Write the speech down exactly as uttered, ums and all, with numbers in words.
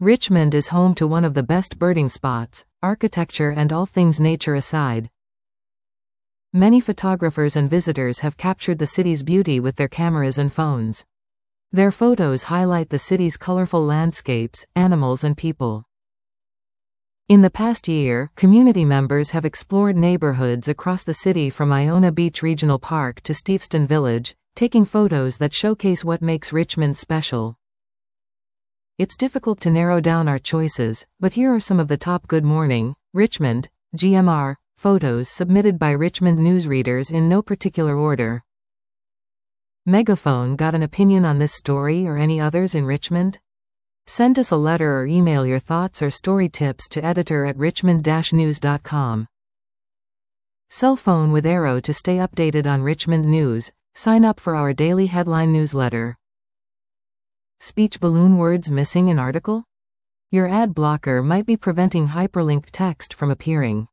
Richmond is home to one of the best birding spots, architecture and all things nature aside. Many photographers and visitors have captured the city's beauty with their cameras and phones. Their photos highlight the city's colorful landscapes, animals and people. In the past year, community members have explored neighborhoods across the city from Iona Beach Regional Park to Steveston Village, taking photos that showcase what makes Richmond special. It's difficult to narrow down our choices, but here are some of the top Good Morning, Richmond, G M R, photos submitted by Richmond newsreaders in no particular order. Megaphone got an opinion on this story or any others in Richmond? Send us a letter or email your thoughts or story tips to editor at richmond dash news dot com. Cell phone with Arrow to stay updated on Richmond news. Sign up for our daily headline newsletter. Speech balloon words missing in article? Your ad blocker might be preventing hyperlinked text from appearing.